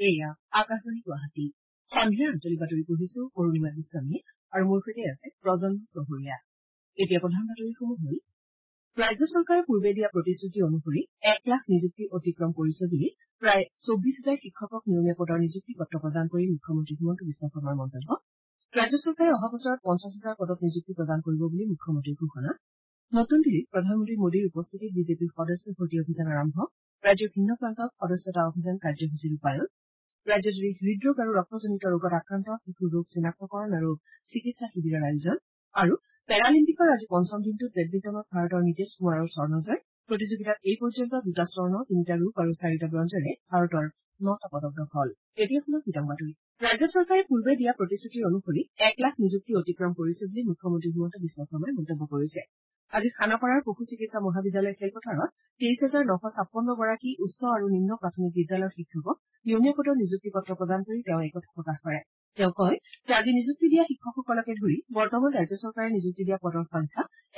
এয়া আকাশবাণী গুৱাহাটী সন্ধিয়াৰ আঞ্চলিক বাতৰি পঢ়িছো অৰুণিমা গোস্বামী আৰু মোৰ সৈতে আছে প্ৰজন্ম চহৰীয়া। এতিয়া প্ৰধান বাতৰিসমূহ হ'ল ৰাজ্য চৰকাৰে পূৰ্বে দিয়া প্ৰতিশ্ৰুতি অনুসৰি 1 লাখ নিযুক্তি অতিক্ৰম কৰিছে বুলি প্ৰায় 24,000 শিক্ষকক নিয়মীয়া পদৰ নিযুক্তি পত্ৰ প্ৰদান কৰি মুখ্যমন্ত্ৰী হিমন্ত বিশ্ব শৰ্মাৰ মন্তব্য। ৰাজ্য চৰকাৰে অহা বছৰত 50,000 পদত নিযুক্তি প্ৰদান কৰিব বুলি মুখ্যমন্ত্ৰীৰ ঘোষণা। নতুন দিল্লীত প্ৰধানমন্ত্ৰী মোদীৰ উপস্থিতিত বিজেপিৰ সদস্য ভৰ্তি অভিযান আৰম্ভ। ৰাজ্যৰ ভিন্ন প্ৰান্তত সদস্যতা অভিযান কাৰ্যসূচী ৰূপায়ণ। ৰাজ্যজুৰি হৃদৰোগ আৰু ৰক্তজনিত ৰোগত আক্ৰান্ত শিশুৰ ৰোগ চিনাক্তকৰণ আৰু চিকিৎসা শিবিৰৰ আয়োজন আৰু পেৰালিম্পিকৰ আজি পঞ্চম দিনটোত বেডমিণ্টনত ভাৰতৰ নীতিশ কুমাৰৰ স্বৰ্ণজয়। প্ৰতিযোগিতাত এই পৰ্যন্ত 2টা স্বৰ্ণ 3টা ৰূপ আৰু 4টা ব্ৰঞ্জেৰে ভাৰতৰ 9টা পদক দখল। এতিয়া শুনক বিতং বাতৰি। ৰাজ্য চৰকাৰে পূৰ্বে দিয়া প্ৰতিশ্ৰুতি অনুসৰি 1 লাখ নিযুক্তি অতিক্ৰম কৰিছে বুলি মুখ্যমন্ত্ৰী হিমন্ত বিশ্ব শৰ্মাই মন্তব্য কৰিছে। আজি খানাপাৰাৰ পশু চিকিৎসা মহাবিদ্যালয় খেলপথাৰত 23,956 গৰাকী উচ্চ আৰু নিম্ন প্ৰাথমিক বিদ্যালয়ৰ শিক্ষকক নিয়মীয়া পদৰ নিযুক্তি পত্ৰ প্ৰদান কৰি তেওঁ এই কথা প্ৰকাশ কৰে। তেওঁ কয় যে আজি নিযুক্তি দিয়া শিক্ষকসকলকে ধৰি বৰ্তমান ৰাজ্য চৰকাৰে নিযুক্তি দিয়া পদৰ সংখ্যা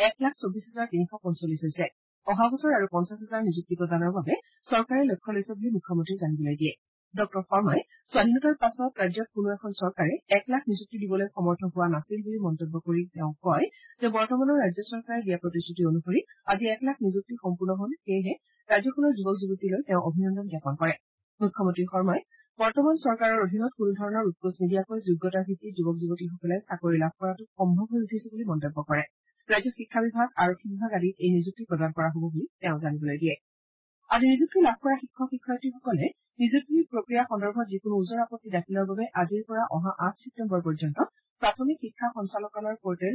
1,24,345 হৈছে। অহা বছৰ আৰু 50,000 নিযুক্তি প্ৰদানৰ বাবে চৰকাৰে লক্ষ্য লৈছে বুলি মুখ্যমন্ত্ৰীয়ে জানিবলৈ দিয়ে। ড শৰ্মাই স্বাধীনতাৰ পাছত ৰাজ্যত কোনো এখন চৰকাৰে 1 লাখ নিযুক্তি দিবলৈ সমৰ্থ হোৱা নাছিল বুলি মন্তব্য কৰি তেওঁ কয় যে বৰ্তমানৰ ৰাজ্য চৰকাৰে দিয়া প্ৰতিশ্ৰুতি অনুসৰি আজি 1 লাখ নিযুক্তি সম্পূৰ্ণ হল। সেয়েহে ৰাজ্যখনৰ যুৱক যুৱতীলৈ তেওঁ অভিনন্দন জ্ঞাপন কৰে। মুখ্যমন্ত্ৰী শৰ্মাই বৰ্তমান চৰকাৰৰ অধীনত কোনো ধৰণৰ উৎকোচ নিদিয়াকৈ যোগ্যতাৰ ভিত্তিত যুৱক যুৱতীসকলে চাকৰি লাভ কৰাটো সম্ভৱ হৈ উঠিছে বুলি মন্তব্য কৰে। ৰাজ্যৰ শিক্ষা বিভাগ, আৰক্ষী বিভাগ আদিত এই নিযুক্তি প্ৰদান কৰা হ'ব বুলি তেওঁ জানিবলৈ দিয়ে। আজি নিযুক্তি লাভ কৰা শিক্ষক শিক্ষয়িত্ৰীসকলে নিযুক্তি প্ৰক্ৰিয়া সন্দৰ্ভত যিকোনো ওজৰ আপত্তি দাখিলৰ বাবে আজিৰ পৰা অহা 8 ছেপ্টেম্বৰ পৰ্যন্ত প্ৰাথমিক শিক্ষা সঞ্চালকালয়ৰ পৰ্টেল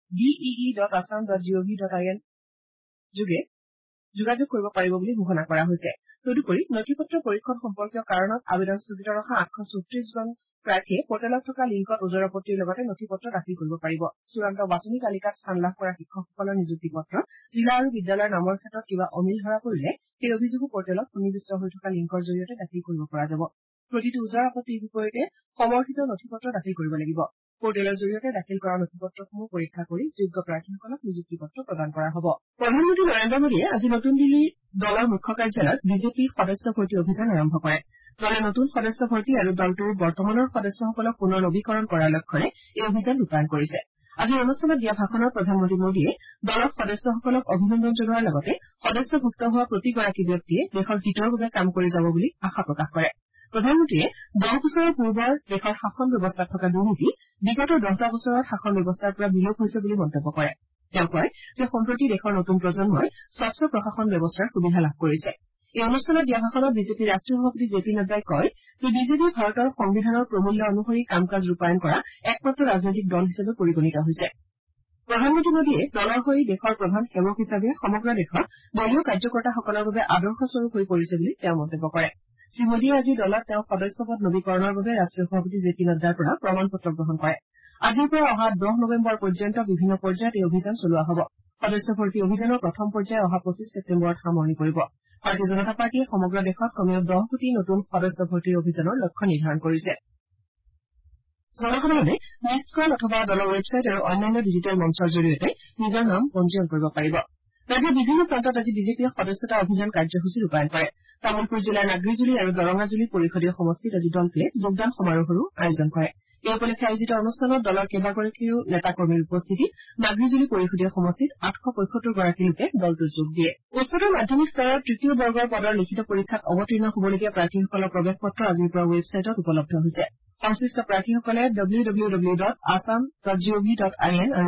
dee.assam.gov.in যোগে যোগাযোগ কৰিব পাৰিব বুলি ঘোষণা কৰা হৈছে। তদুপৰি নথি পত্ৰ পৰীক্ষণ সম্পৰ্কীয় কাৰণত আবেদন স্থগিত ৰখা 834 জন প্ৰাৰ্থীয়ে পৰ্টেলত থকা লিংকত ওজৰ আপত্তিৰ লগতে নথি পত্ৰ দাখিল কৰিব পাৰিব। চূড়ান্ত বাছনি তালিকাত স্থান লাভ কৰা শিক্ষকসকলৰ নিযুক্তি পত্ৰ, জিলা আৰু বিদ্যালয়ৰ নামৰ ক্ষেত্ৰত কিবা অমিল ধৰা পৰিলে সেই অভিযোগো পৰ্টেলত সন্নিৱিষ্ট হৈ থকা লিংকৰ জৰিয়তে দাখিল কৰিব পৰা যাব। প্ৰতিটো ওজৰ আপত্তিৰ বিপৰীতে সমৰ্থিত নথি পত্ৰ দাখিল কৰিব লাগিব। পৰ্টেলৰ জৰিয়তে দাখিল কৰা নথি পত্ৰসমূহ পৰীক্ষা কৰি যোগ্য প্ৰাৰ্থীসকলক নিযুক্তি পত্ৰ প্ৰদান কৰা হ'ব। প্ৰধানমন্ত্ৰী নৰেন্দ্ৰ মোদীয়ে আজি নতুন দিল্লীৰ দলৰ মুখ্য কাৰ্যালয়ত বিজেপিৰ সদস্য ভৰ্তি অভিযান আৰম্ভ কৰে। দলে নতুন সদস্য ভৰ্তি আৰু দলটোৰ বৰ্তমানৰ সদস্যসকলক পুনৰ নবীকৰণ কৰাৰ লক্ষ্যৰে এই অভিযান ৰূপায়ণ কৰিছে। আজিৰ অনুষ্ঠানত দিয়া ভাষণত প্ৰধানমন্ত্ৰী মোদীয়ে দলৰ সদস্যসকলক অভিনন্দন জনোৱাৰ লগতে সদস্যভুক্ত হোৱা প্ৰতিগৰাকী ব্যক্তিয়ে দেশৰ হিতৰ বাবে কাম কৰি যাব বুলি আশা প্ৰকাশ কৰে। প্ৰধানমন্ত্ৰীয়ে 10 বছৰৰ পূৰ্বৰ দেশৰ শাসন ব্যৱস্থাত থকা দুৰ্নীতি বিগত 10টা বছৰত শাসন ব্যৱস্থাৰ পৰা বিলোপ হৈছে বুলি মন্তব্য কৰে। তেওঁ কয় যে সম্প্ৰতি দেশৰ নতুন প্ৰজন্মই স্বচ্ছ প্ৰশাসন ব্যৱস্থাৰ সুবিধা লাভ কৰিছে। এই অনুষ্ঠানত দিয়া ভাষণত বিজেপিৰ ৰাষ্ট্ৰীয় সভাপতি জে পি নাড্ডাই কয় যে বিজেপি ভাৰতৰ সংবিধানৰ প্ৰমূল্য অনুসৰি কাম কাজ ৰূপায়ণ কৰা একমাত্ৰ ৰাজনৈতিক দল হিচাপে পৰিগণিত হৈছে। প্ৰধানমন্ত্ৰী মোদীয়ে দলৰ হৈ দেশৰ প্ৰধান সেৱক হিচাপে সমগ্ৰ দেশত দলীয় কাৰ্যকৰ্তাসকলৰ বাবে আদৰ্শস্বৰূপ হৈ পৰিছে বুলি তেওঁ মন্তব্য কৰে। শ্ৰীমোদীয়ে আজি দলত তেওঁৰ সদস্যপদ নবীকৰণৰ বাবে ৰাষ্ট্ৰীয় সভাপতি জে পি নাড্ডাৰ পৰা প্ৰমাণ পত্ৰ গ্ৰহণ কৰে। আজিৰ পৰা অহা 10 নৱেম্বৰ পৰ্যন্ত বিভিন্ন পৰ্যায়ত এই অভিযান চলোৱা হ'ব। সদস্য ভৰ্তি অভিযানৰ প্ৰথম পৰ্যায় অহা 25 ছেপ্টেম্বৰত সামৰণি পৰিব। ভাৰতীয় জনতা পাৰ্টীয়ে সমগ্ৰ দেশত কমেও 10 কোটি নতুন সদস্য ভৰ্তিৰ অভিযানৰ লক্ষ্য নিৰ্ধাৰণ কৰিছে। জনসাধাৰণে মিছড কল অথবা দলৰ ৱেবছাইট আৰু অন্যান্য ডিজিটেল মঞ্চৰ জৰিয়তে নিজৰ নাম পঞ্জীয়ন কৰিব পাৰিব। ৰাজ্যৰ বিভিন্ন প্ৰান্তত আজি বিজেপিয়ে সদস্যতা অভিযান কাৰ্যসূচী ৰূপায়ণ কৰে। তামুলপুৰ জিলাৰ নাগ্ৰীজুলি আৰু দৰঙাজুলি পৰিষদীয় সমষ্টিত আজি দলটোৱে যোগদান সমাৰোহৰো আয়োজন কৰে। এই উপলক্ষে আয়োজিত অনুষ্ঠানত দলৰ কেইবাগৰাকীও নেতা কৰ্মীৰ উপস্থিতিত নাগ্ৰীজুলি পৰিষদীয় সমষ্টিত 875 গৰাকী লোকে দলটোত যোগ দিয়ে। উচ্চতৰ মাধ্যমিক স্তৰৰ তৃতীয় বৰ্গৰ পদৰ লিখিত পৰীক্ষাত অৱতীৰ্ণ হ'বলগীয়া প্ৰাৰ্থীসকলৰ প্ৰৱেশ পত্ৰ আজিৰ পৰা ৱেবছাইটত উপলব্ধ হৈছে। সংশ্লিষ্ট প্ৰাৰ্থীসকলে www.assam.gov.in আৰু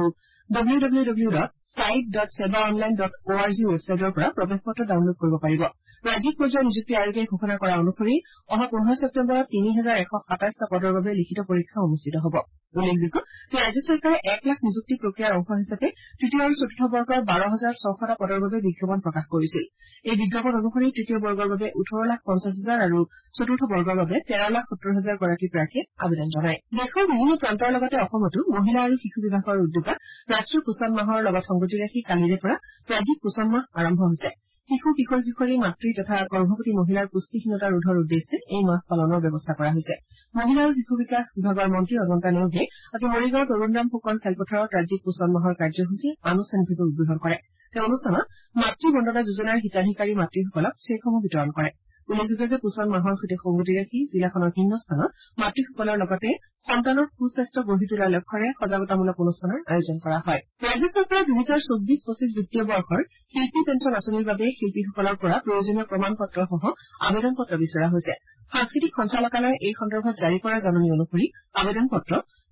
www.site.sebaonline.org ৱেবছাইটৰ পৰা প্ৰৱেশ পত্ৰ ডাউনলোড কৰিব পাৰিব। ৰাজ্যিক পৰ্যায়ৰ নিযুক্তি আয়োগে ঘোষণা কৰা অনুসৰি অহা 15 ছেপ্টেম্বৰত 3,127টা পদৰ বাবে লিখিত পৰীক্ষা অনুষ্ঠিত হ'ব। উল্লেখযোগ্য যে ৰাজ্য চৰকাৰে 1 লাখ নিযুক্তি প্ৰক্ৰিয়াৰ অংশ হিচাপে তৃতীয় আৰু চতুৰ্থ বৰ্গৰ 12,600টা পদৰ বাবে বিজ্ঞাপন প্ৰকাশ কৰিছিল। এই বিজ্ঞাপন অনুসৰি তৃতীয় বৰ্গৰ বাবে 18,50,000 আৰু চতুৰ্থ বৰ্গৰ বাবে 13,70,000 গৰাকী প্ৰাৰ্থীয়ে আবেদন জনায়। দেশৰ বিভিন্ন প্ৰান্তৰ লগতে অসমতো মহিলা আৰু শিশু বিভাগৰ উদ্যোগত ৰাষ্ট্ৰীয় পোষণ মাহৰ লগত সংগতি ৰাখি কালিৰে পৰা ৰাজ্যিক পোষণ মাহ আৰম্ভ হৈছে। শিশু কিশোৰ কিশোৰী মাতৃ তথা গৰ্ভৱতী মহিলাৰ পুষ্টিহীনতা ৰোধৰ উদ্দেশ্যে এই মাহ পালনৰ ব্যৱস্থা কৰা হৈছে। মহিলা আৰু শিশু বিকাশ বিভাগৰ মন্ত্ৰী অজন্তা নেওগে আজি মৰিগাঁৱৰ তৰুণৰাম ফুকন খেলপথাৰত ৰাজ্যিক পোষণ মাহৰ কাৰ্যসূচী আনুষ্ঠানিকভাৱে উদ্বোধন কৰে। তেওঁ অনুষ্ঠানত মাতৃ বন্দনা যোজনাৰ হিতাধিকাৰী মাতৃসকলক চেকসমূহ বিতৰণ কৰে। উল্লেখযোগ্য যে পোষণ মাহৰ সৈতে সংগতি ৰাখি জিলাখনৰ ভিন্ন স্থানত মাতৃসকলৰ লগতে সন্তানৰ সুস্বাস্থ্য গঢ়ি তোলাৰ লক্ষ্যৰে সজাগতামূলক অনুষ্ঠানৰ আয়োজন কৰা হয় ৰাজ্য চৰকাৰৰ 2024-25 বিত্তীয় বৰ্ষৰ শিল্পী পেঞ্চন আঁচনিৰ বাবে শিল্পীসকলৰ পৰা প্ৰয়োজনীয় প্ৰমাণ পত্ৰসহ আবেদন পত্ৰ বিচৰা হৈছে সাংস্কৃতিক সঞ্চালকালয়ে এই সন্দৰ্ভত জাৰি কৰা জাননী অনুসৰি আবেদন পত্ৰ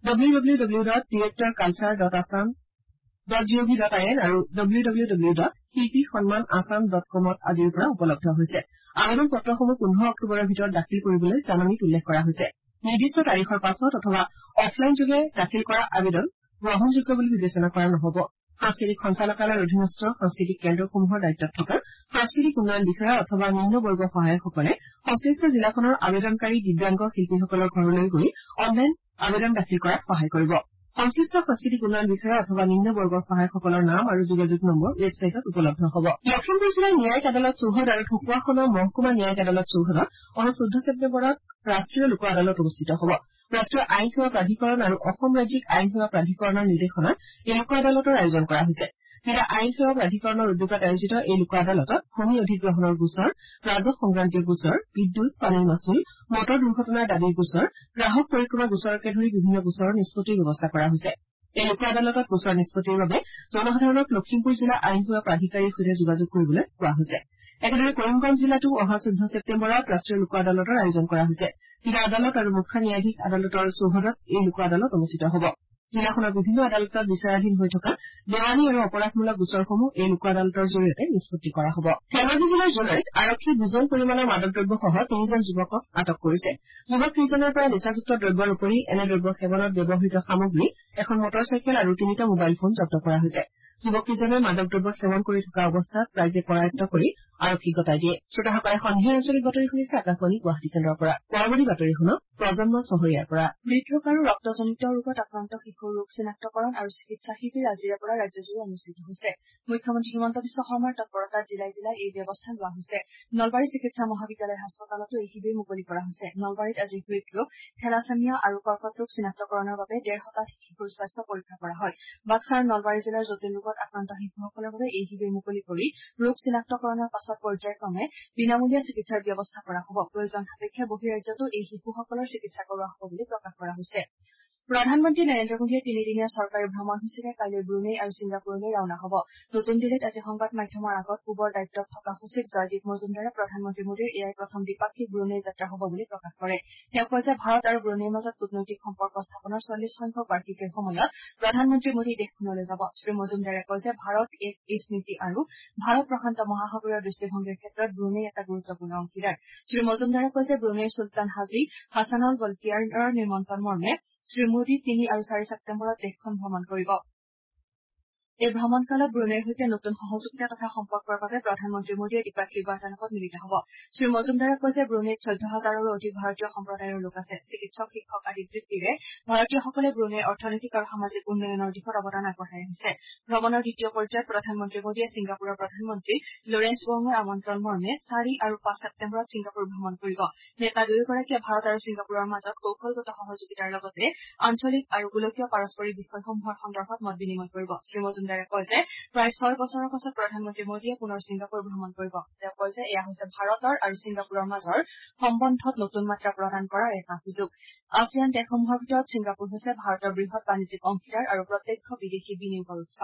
www.directorculture.assam.gov.in আৰু www.shilpisanmanassam.com আজিৰ পৰা উপলব্ধ হৈছে আবেদন পত্ৰসমূহ 15 অক্টোবৰৰ ভিতৰত দাখিল কৰিবলৈ জাননীত উল্লেখ কৰা হৈছে নিৰ্দিষ্ট তাৰিখৰ পাছত অথবা অফলাইন যোগে দাখিল কৰা আবেদন গ্ৰহণযোগ্য বুলি বিবেচনা কৰা নহ'ব সাংস্কৃতিক সঞ্চালকালয়ৰ অধীনস্থ সাংস্কৃতিক কেন্দ্ৰসমূহৰ দায়িত্বত থকা সাংস্কৃতিক উন্নয়ন বিষয়া অথবা নিম্নবৰ্গ সহায়কসকলে সংশ্লিষ্ট জিলাখনৰ আবেদনকাৰী দিব্যাংগ শিল্পীসকলৰ ঘৰলৈ গৈ অনলাইন আবেদন দাখিল কৰাত সহায় কৰিব সংশ্লিষ্ট সাংস্কৃতিক উন্নয়ন বিষয়া অথবা নিম্ন বৰ্গৰ সহায়কসকলৰ নাম আৰু যোগাযোগ নম্বৰ ৱেবছাইটত উপলব্ধ হ'ব লখিমপুৰ জিলাৰ ন্যায়িক আদালত চৌহদ আৰু ঢকুৱাখনৰ মহকুমা ন্যায়িক আদালত চৌহদত অহা 14 ছেপ্টেম্বৰত ৰাষ্ট্ৰীয় লোক আদালত অনুষ্ঠিত হ'ব ৰাষ্ট্ৰীয় আইন সেৱা প্ৰাধিকৰণ আৰু অসম ৰাজ্যিক আইন সেৱা প্ৰাধিকৰণৰ নিৰ্দেশনাত এই লোক আদালতৰ আয়োজন কৰা হৈছে জিলা আইন সেৱা প্ৰাধিকৰণৰ উদ্যোগত আয়োজিত এই লোক আদালতত ভূমি অধিগ্ৰহণৰ গোচৰ ৰাজহ সংক্ৰান্তীয় গোচৰ বিদ্যুৎ পানীৰ মাচুল মটৰ দুৰ্ঘটনাৰ দাবীৰ গোচৰ গ্ৰাহক পৰিক্ৰমা গোচৰকে ধৰি বিভিন্ন গোচৰৰ নিষ্পত্তিৰ ব্যৱস্থা কৰা হৈছে এই লোক আদালতত গোচৰ নিষ্পত্তিৰ বাবে জনসাধাৰণক লখিমপুৰ জিলা আইন সেৱা প্ৰাধিকাৰীৰ সৈতে যোগাযোগ কৰিবলৈ কোৱা হৈছে একেদৰে কৰিমগঞ্জ জিলাতো অহা 14 ছেপ্টেম্বৰত ৰাষ্ট্ৰীয় লোক আদালতৰ আয়োজন কৰা হৈছে জিলা আদালত আৰু মুখ্য ন্যায়াধীশ আদালতৰ চৌহদত এই লোক আদালত অনুষ্ঠিত হ'ব জিলাখনৰ বিভিন্ন আদালতত বিচাৰাধীন হৈ থকা দেৱানী আৰু অপৰাধমূলক গোচৰসমূহ এই লোক আদালতৰ জৰিয়তে নিষ্পত্তি কৰা হ'ব ধেমাজি জিলাৰ জোনাইত আৰক্ষীয়ে দুজন পৰিমাণৰ মাদক দ্ৰব্যসহ 3জন যুৱকক আটক কৰিছে যুৱক কেইজনৰ পৰা নিচাযুক্ত দ্ৰব্যৰ উপৰি এনে দ্ৰব্য সেৱনত ব্যৱহৃত সামগ্ৰী এখন মটৰ চাইকেল আৰু 3টা মোবাইল ফোন জব্দ কৰা হৈছে যুৱককেইজনে মাদক দ্ৰব্য সেৱন কৰি থকা অৱস্থাত ৰাইজে কৰায়ত্ব কৰি আৰক্ষীক গতাই দিয়ে শ্ৰোতাসকলে সন্ধিয়া আঞ্চলিক বাতৰি শুনিছে আকাশবাণী গুৱাহাটী কেন্দ্ৰৰ পৰা পৰৱৰ্তী বাতৰি শুনক প্ৰজন্ম চহৰীয়াৰ পৰা হৃদৰোগ আৰু ৰক্তজনিত ৰোগত আক্ৰান্ত শিশুৰ ৰোগ চিনাক্তকৰণ আৰু চিকিৎসা শিবিৰ আজিৰে পৰা ৰাজ্যজুৰি অনুষ্ঠিত হৈছে মুখ্যমন্ত্ৰী হিমন্ত বিশ্ব শৰ্মাৰ তৎপৰতাত জিলাই জিলাই এই ব্যৱস্থা লোৱা হৈছে নলবাৰী চিকিৎসা মহাবিদ্যালয় হাস্পতালতো এই শিবিৰ মুকলি কৰা হৈছে নলবাৰীত আজি হৃদৰোগ থেলাছেমিয়া আৰু কৰ্কট ৰোগ চিনাক্তকৰণৰ বাবে 1.5 শতাধিক শিশুৰ স্বাস্থ্য পৰীক্ষা কৰা হয় বাক্সা আৰু নলবাৰী জিলাৰ জটিল ৰোগত আক্ৰান্ত শিশুসকলৰ বাবে এই শিবিৰ মুকলি কৰি ৰোগ চিনাক্তকৰণৰ পাছত পৰ্যায়ক্ৰমে বিনামূলীয়া চিকিৎসাৰ ব্যৱস্থা কৰা হ'ব প্ৰয়োজন সাপেক্ষে বহিৰাজ্যতো এই শিশুসকলৰ চিকিৎসা কৰোৱা হ'ব বুলি প্ৰকাশ কৰা হৈছে প্ৰধানমন্ত্ৰী নৰেন্দ্ৰ মোদীয়ে 3দিনীয়া চৰকাৰী ভ্ৰমণসূচীৰে কাইলৈ ব্ৰুনেই আৰু ছিংগাপুৰলৈ ৰাওনা হ'ব নতুন দিল্লীত আজি সংবাদ মাধ্যমৰ আগত পূবৰ দায়িত্বত থকা সচিব জয়দীপ মজুমদাৰে প্ৰধানমন্ত্ৰী মোদীৰ এয়াই প্ৰথম দ্বিপাক্ষিক ব্ৰুনেই যাত্ৰা হ'ব বুলি প্ৰকাশ কৰে তেওঁ কয় যে ভাৰত আৰু ব্ৰুনেইৰ মাজত কূটনৈতিক সম্পৰ্ক স্থাপনৰ 40 সংখ্যক বাৰ্ষিকীৰ সময়ত প্ৰধানমন্ত্ৰী মোদী দেশখনলৈ যাব শ্ৰী মজুমদাৰে কয় যে ভাৰত ইষ্ট নীতি আৰু ভাৰত প্ৰশান্ত মহাসাগৰীয় দৃষ্টিভংগীৰ ক্ষেত্ৰত ব্ৰুনেই এটা গুৰুত্বপূৰ্ণ অংশীদাৰ শ্ৰী মজুমদাৰে কয় যে ব্ৰুনেইৰ চুলতান হাজী হাছানল বলকিয়াৰৰ নিমন্ত্ৰণ মৰ্মে শ্ৰী মোদী 3 আৰু 4 ছেপ্টেম্বৰত দেশখন ভ্ৰমণ কৰিব এই ভ্ৰমণকালত ব্ৰুনেইৰ সৈতে নতুন সহযোগিতা তথা সম্পৰ্কৰ বাবে প্ৰধানমন্ত্ৰী মোদীয়ে দ্বিপাক্ষিক বাৰ্তালাপত মিলিত হ'ব শ্ৰী মজুমদাৰে কৈছে ব্ৰুনেইত 14,000ৰো অধিক ভাৰতীয় সম্প্ৰদায়ৰ লোক আছে চিকিৎসক শিক্ষক আদি বৃত্তিৰে ভাৰতীয়সকলে ব্ৰুনেইৰ অৰ্থনৈতিক আৰু সামাজিক উন্নয়নৰ দিশত অৱদান আগবঢ়াই আহিছে ভ্ৰমণৰ দ্বিতীয় পৰ্যায়ত প্ৰধানমন্ত্ৰী মোদীয়ে ছিংগাপুৰৰ প্ৰধানমন্ত্ৰী লৰেন্স ৱঙৰ আমন্ত্ৰণ মৰ্মে 4 আৰু 5 ছেপ্টেম্বৰত ছিংগাপুৰ ভ্ৰমণ কৰিব নেতা দুয়োগৰাকীয়ে ভাৰত আৰু ছিংগাপুৰৰ মাজত কৌশলগত সহযোগিতাৰ লগতে আঞ্চলিক আৰু গোলকীয় পাৰস্পৰিক বিষয়সমূহৰ সন্দৰ্ভত মত বিনিময় কৰিব শ্ৰী মজুমদাৰে কয় যে প্ৰায় 6 বছৰৰ পাছত প্ৰধানমন্ত্ৰী মোদীয়ে পুনৰ ছিংগাপুৰ ভ্ৰমণ কৰিব তেওঁ কয় যে এয়া হৈছে ভাৰতৰ আৰু ছিংগাপুৰৰ মাজৰ সম্বন্ধত নতুন মাত্ৰা প্ৰদান কৰাৰ এটা সুযোগ আছিয়ান দেশসমূহৰ ভিতৰত ছিংগাপুৰ হৈছে ভাৰতৰ বৃহৎ বাণিজ্যিক অংশীদাৰ আৰু প্ৰত্যক্ষ বিদেশী বিনিয়োগৰ উৎস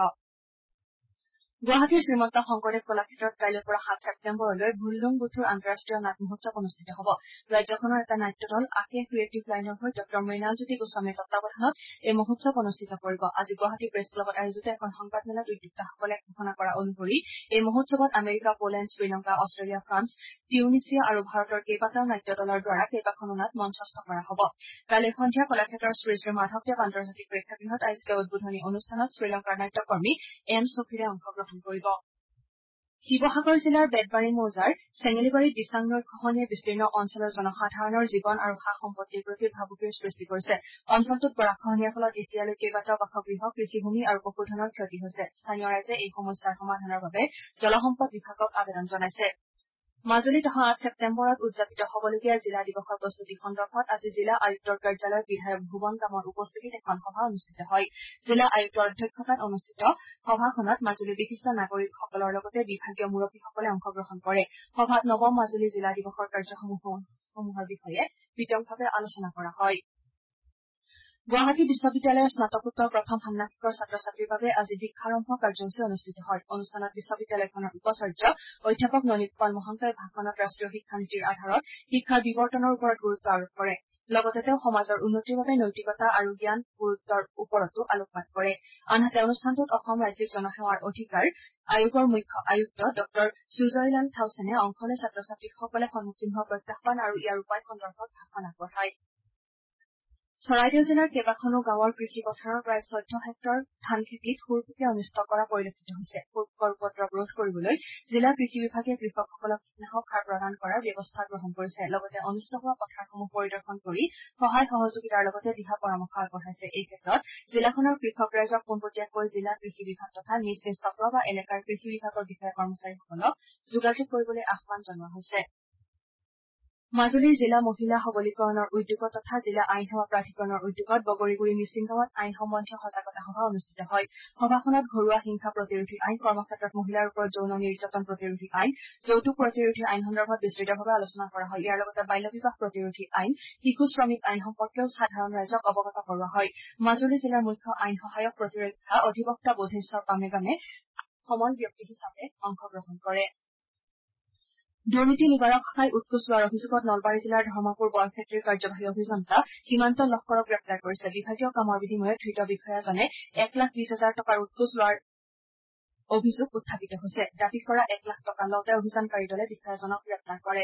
গুৱাহাটীৰ শ্ৰীমন্ত শংকৰদেৱ কলাক্ষেত্ৰত কাইলৈৰ পৰা 7 ছেপ্টেম্বৰলৈ বুল্লুংবুথুৰ আন্তঃৰাষ্ট্ৰীয় নাট মহোৎসৱ অনুষ্ঠিত হ'ব ৰাজ্যখনৰ এটা নাট্য দল আকে ক্ৰিয়েটিভ লাইনৰ হৈ ডঃ মৃণালজ্যোতি গোস্বামীৰ তত্বাৱধানত এই মহোৎসৱ অনুষ্ঠিত কৰিব আজি গুৱাহাটী প্ৰেছ ক্লাবত আয়োজিত এখন সংবাদমেলত উদ্যোক্তাসকলে ঘোষণা কৰা অনুসৰি এই মহোৎসৱত America Poland Sri Lanka Australia France Tunisia আৰু ভাৰতৰ কেইবাটাও নাট্য দলৰ দ্বাৰা কেইবাখনো নাট মঞ্চস্থ কৰা হ'ব কালি সন্ধিয়া কলাক্ষেত্ৰৰ শ্ৰী শ্ৰী মাধৱদেৱ আন্তৰ্জাতিক প্ৰেক্ষাগৃহত আয়োজিত উদ্বোধনী অনুষ্ঠানত শ্ৰীলংকাৰ নাট্যকৰ্মী এম ছফিৰে অংশগ্ৰহণ কৰিব শিৱসাগৰ জিলাৰ বেতবাৰী মৌজাৰ চেঙেলিবাৰীত দিচাং নৈৰ খহনীয়াই বিস্তীৰ্ণ অঞ্চলৰ জনসাধাৰণৰ জীৱন আৰু সা সম্পত্তিৰ প্ৰতি ভাবুকিৰ সৃষ্টি কৰিছে অঞ্চলটোত গৰাখহনীয়াৰ ফলত এতিয়ালৈ কেইবাটাও বাসগৃহ কৃষিভূমি আৰু পশুধনৰ ক্ষতি হৈছে স্থানীয় ৰাইজে এই সমস্যাৰ সমাধানৰ বাবে জলসম্পদ বিভাগক আবেদন জনাইছে মাজুলীত অহা 8 ছেপ্টেম্বৰত উদযাপিত হ'বলগীয়া জিলা দিৱসৰ প্ৰস্তুতি সন্দৰ্ভত আজি জিলা আয়ুক্তৰ কাৰ্যালয়ত বিধায়ক ভুৱন গামৰ উপস্থিতিত এখন সভা অনুষ্ঠিত হয়। জিলা আয়ুক্তৰ অধ্যক্ষতাত অনুষ্ঠিত সভাখনত মাজুলীৰ বিশিষ্ট নাগৰিকসকলৰ লগতে বিভাগীয় মুৰব্বীসকলে অংশগ্ৰহণ কৰে। সভাত নৱম মাজুলী জিলা দিৱসৰ কাৰ্যসমূহৰ বিষয়ে বিতংভাৱে আলোচনা কৰা হয়। গুৱাহাটী বিশ্ববিদ্যালয়ৰ স্নাতকোত্তৰ প্ৰথম ষান্মাসিকৰ ছাত্ৰ ছাত্ৰীৰ বাবে আজি দীক্ষাৰম্ভ কাৰ্যসূচী অনুষ্ঠিত হয়। অনুষ্ঠানত বিশ্ববিদ্যালয়খনৰ উপাচাৰ্য অধ্যাপক ননীত পাল মহন্তই ভাষণত ৰাষ্ট্ৰীয় শিক্ষানীতিৰ আধাৰত শিক্ষাৰ বিৱৰ্তনৰ ওপৰত গুৰুত্ব আৰোপ কৰে। লগতে তেওঁ সমাজৰ উন্নতিৰ বাবে নৈতিকতা আৰু জ্ঞান গুৰুত্বৰ ওপৰতো আলোকপাত কৰে। আনহাতে অনুষ্ঠানটোত অসম ৰাজ্যিক জনসেৱাৰ অধিকাৰ আয়োগৰ মুখ্য আয়ুক্ত ডঃ সুজয়লাল থাউচেনে অংশ লৈ ছাত্ৰ ছাত্ৰীসকলে সন্মুখীন হোৱা প্ৰত্যাহ্বান আৰু ইয়াৰ উপায় সন্দৰ্ভত ভাষণ আগবঢ়ায়। চৰাইদেউ জিলাৰ কেইবাখনো গাঁৱৰ কৃষি পথাৰৰ প্ৰায় 14 হেক্টৰ ধান খেতিত শুৰপোকে অনিষ্ট কৰা পৰিলক্ষিত হৈছে। শুৰপোকৰ উপদ্ৰৱ ৰোধ কৰিবলৈ জিলা কৃষি বিভাগে কৃষকসকলক কীটনাশক সাৰ প্ৰদান কৰাৰ ব্যৱস্থা গ্ৰহণ কৰিছে। লগতে অনিষ্ট হোৱা পথাৰসমূহ পৰিদৰ্শন কৰি সহায় সহযোগিতাৰ লগতে দিহা পৰামৰ্শ আগবঢ়াইছে। এই ক্ষেত্ৰত জিলাখনৰ কৃষক ৰাইজক পোনপটীয়াকৈ জিলা কৃষি বিভাগ তথা নিজ নিজ চক্ৰ বা এলেকাৰ কৃষি বিভাগৰ বিষয়া কৰ্মচাৰীসকলক যোগাযোগ কৰিবলৈ আহ্বান জনোৱা হৈছে। মাজুলীৰ জিলা মহিলা সবলীকৰণৰ উদ্যোগত তথা জিলা আইন সেৱা প্ৰাধিকৰণৰ উদ্যোগত বগৰীগুৰি মিচিং গাঁৱত আইন সম্বন্ধীয় সজাগতা সভা অনুষ্ঠিত হয়। সভাখনত ঘৰুৱা হিংসা প্ৰতিৰোধী আইন, কৰ্মক্ষেত্ৰত মহিলাৰ ওপৰত যৌন নিৰ্যাতন প্ৰতিৰোধী আইন, যৌতুক প্ৰতিৰোধী আইন সন্দৰ্ভত বিস্তৃতভাৱে আলোচনা কৰা হয়। ইয়াৰ লগতে বাল্য বিবাহ প্ৰতিৰোধী আইন, শিশু শ্ৰমিক আইন সম্পৰ্কেও সাধাৰণ ৰাইজক অৱগত কৰোৱা হয়। মাজুলী জিলাৰ মুখ্য আইন সহায়ক প্ৰতিৰক্ষা অধিবক্তা বোধেশ্বৰ পামেগামে সমল ব্যক্তি হিচাপে অংশগ্ৰহণ কৰে। দুৰ্নীতি নিবাৰক শাখাই উৎকোচ লোৱাৰ অভিযোগত নলবাৰী জিলাৰ ধৰ্মপুৰ বনক্ষেত্ৰীৰ কাৰ্যবাহী অভিযন্তা সীমান্ত লস্কৰক গ্ৰেপ্তাৰ কৰিছে। বিভাগীয় কামৰ বিনিময়ত ধৃত বিষয়াজনে 1,20,000 টকাৰ উৎকোচ লোৱাৰ অভিযোগ উত্থাপিত হৈছে। দাবী কৰা 1 লাখ টকা লওঁতে অভিযানকাৰী দলে বিষয়াজনক গ্ৰেপ্তাৰ কৰে।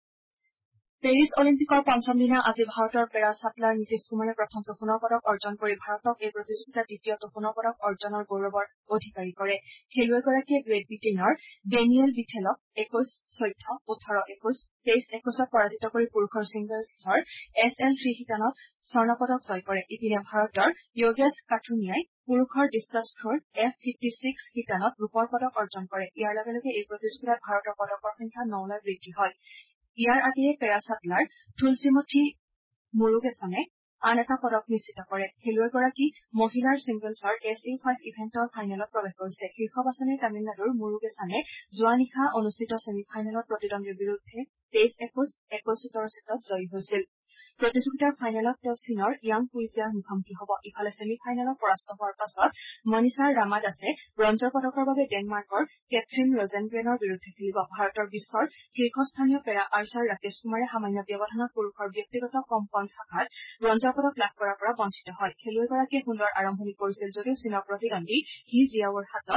পেৰিছ অলিম্পিকৰ পঞ্চম দিনা আজি ভাৰতৰ পেৰা ছাটলাৰ নীতিশ কুমাৰে প্ৰথমটো সোণৰ পদক অৰ্জন কৰি ভাৰতক এই প্ৰতিযোগিতাত দ্বিতীয়টো সোণৰ পদক অৰ্জনৰ গৌৰৱৰ অধিকাৰী কৰে। খেলুৱৈগৰাকীয়ে গ্ৰেট ব্ৰিটেইনৰ ডেনিয়েল বিথেলক 21-14, 18-21, 23-21ত পৰাজিত কৰি পুৰুষৰ ছিংগলছৰ SL3 শিতানত স্বৰ্ণ পদক জয় কৰে। ইপিনে ভাৰতৰ য়োগেশ কাথুনিয়াই পুৰুষৰ ডিস্কাছ থ্ৰৰ F56 শিতানত ৰূপৰ পদক অৰ্জন কৰে। ইয়াৰ লগে লগে এই প্ৰতিযোগিতাত ভাৰতৰ পদকৰ সংখ্যা 9লৈ বৃদ্ধি হয়। ইয়াৰ আগেয়ে পেৰা ছাটলাৰ তুলসীমঠী মুৰুগেছনে আন এটা পদক নিশ্চিত কৰে। খেলুৱৈগৰাকী মহিলাৰ ছিংগলছৰ SE5 ইভেণ্টৰ ফাইনেলত প্ৰৱেশ কৰিছে। শীৰ্ষ বাছনিৰ তামিলনাডুৰ মুৰুগেছানে যোৱা নিশা অনুষ্ঠিত ছেমি ফাইনেলত প্ৰতিদ্বন্দ্বীৰ বিৰুদ্ধে 23-21, 21-17 ছেটত জয়ী হৈছিল। প্ৰতিযোগিতাৰ ফাইনেলত তেওঁ চীনৰ য়াং কুইজিয়াৰ মুখামুখি হ'ব। ইফালে ছেমি ফাইনেলত পৰাস্ত হোৱাৰ পাছত মনীষা ৰামাদাসে ব্ৰঞ্জৰ পদকৰ বাবে ডেনমাৰ্কৰ কেথৰিন ৰজেনগ্ৰেনৰ বিৰুদ্ধে খেলিব। ভাৰতৰ বিশ্বৰ শীৰ্ষস্থানীয় পেৰা আৰ্চাৰ ৰাকেশ কুমাৰে সামান্য ব্যৱধানত পুৰুষৰ ব্যক্তিগত কম্পন শাখাত ব্ৰঞ্জৰ পদক লাভ কৰাৰ পৰা বঞ্চিত হয়। খেলুৱৈগৰাকীয়ে সুন্দৰ আৰম্ভণি কৰিছিল যদিও চীনৰ প্ৰতিদ্বন্দ্বী হি জিয়াওৰ হাতত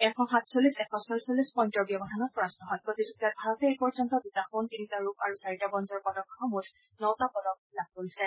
147-146 পইণ্টৰ ব্যৱধানত পৰাস্ত হয়। প্ৰতিযোগিতাত ভাৰতে এই পৰ্যন্ত 2টা সোণ, 3টা ৰূপ আৰু 4টা ব্ৰঞ্জৰ পদকসহ মুঠ 9টা পদক লাভ কৰিছে।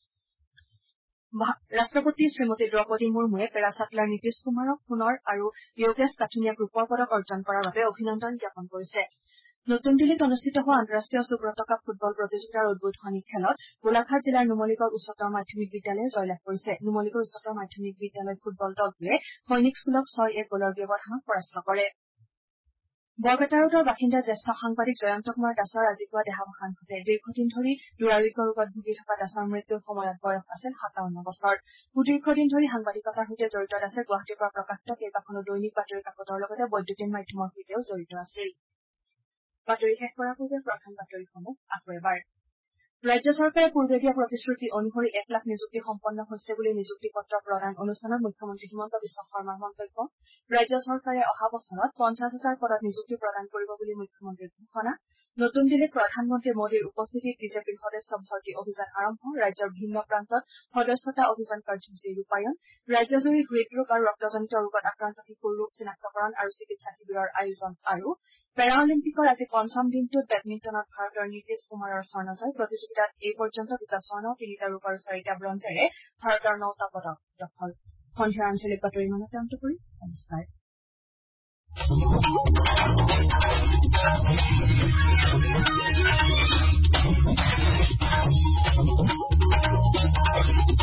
ৰাষ্ট্ৰপতি শ্ৰীমতী দ্ৰৌপদী মুৰ্মুৱে পেৰা ছাটলাৰ নীতিশ কুমাৰক সোণৰ আৰু য়োগেশ কাথুনিয়াক ৰূপৰ পদক অৰ্জন কৰাৰ বাবে অভিনন্দন জ্ঞাপন কৰিছে। নতুন দিল্লীত অনুষ্ঠিত হোৱা আন্তঃৰাষ্ট্ৰীয় সুব্ৰত কাপ ফুটবল প্ৰতিযোগিতাৰ উদ্বোধনী খেলত গোলাঘাট জিলাৰ নুমলীগড় উচ্চতৰ মাধ্যমিক বিদ্যালয়ে জয়লাভ কৰিছে। নুমলীগড় উচ্চতৰ মাধ্যমিক বিদ্যালয় ফুটবল দলটোৱে সৈনিক স্কুলক 6-1 গ'লৰ ব্যৱধানত পৰাস্ত কৰে। বৰপেটা ৰোডৰ বাসিন্দা জ্যেষ্ঠ সাংবাদিক জয়ন্ত কুমাৰ দাসৰ আজি পুৱা দেহাৱসান ঘটে। দীৰ্ঘদিন ধৰি দুৰাৰোগ্য ৰোগত ভুগি থকা দাসৰ মৃত্যুৰ সময়ত বয়স আছিল 57 বছৰ। সুদীৰ্ঘদিন ধৰি সাংবাদিকতাৰ সৈতে জড়িত দাসে গুৱাহাটীৰ পৰা প্ৰকাশিত কেইবাখনো দৈনিক বাতৰি কাকতৰ লগতে বৈদ্যুতিন মাধ্যমৰ সৈতেও জড়িত আছিল। বাতৰি শেষ কৰাৰ পূৰ্বে প্ৰধান বাতৰিসমূহ আকৌ এবাৰ। ৰাজ্য চৰকাৰে পূৰ্বে দিয়া প্ৰতিশ্ৰুতি অনুসৰি 1 লাখ নিযুক্তি সম্পন্ন হৈছে বুলি নিযুক্তি পত্ৰ প্ৰদান অনুষ্ঠানত মুখ্যমন্ত্ৰী হিমন্ত বিশ্ব শৰ্মাৰ মন্তব্য। ৰাজ্য চৰকাৰে অহা বছৰত 50,000 পদত নিযুক্তি প্ৰদান কৰিব বুলি মুখ্যমন্ত্ৰীৰ ঘোষণা। নতুন দিল্লীত প্ৰধানমন্ত্ৰী মোদীৰ উপস্থিতিত বিজেপিৰ সদস্য ভৰ্তি অভিযান আৰম্ভ। ৰাজ্যৰ ভিন্ন প্ৰান্তত সদস্যতা অভিযান কাৰ্যসূচী ৰূপায়ণ। ৰাজ্যজুৰি হৃদৰোগ আৰু ৰক্তজনিত ৰোগত আক্ৰান্ত শিশুৰ ৰোগ চিনাক্তকৰণ আৰু চিকিৎসা শিবিৰৰ আয়োজন আৰু পেৰা অলিম্পিকৰ আজি পঞ্চম দিনটোত বেডমিণ্টনত ভাৰতৰ নীতিশ কুমাৰৰ স্বৰ্ণজয়। প্ৰতিযোগিতাত এই পৰ্যন্ত 2টা স্বৰ্ণ, 3টা ৰূপ আৰু 4টা ব্ৰঞ্জেৰে ভাৰতৰ 9টা পদক দখল। সন্ধিয়াৰ আঞ্চলিক বাতৰি ইমানতে অন্ত পৰিল। নমস্কাৰ।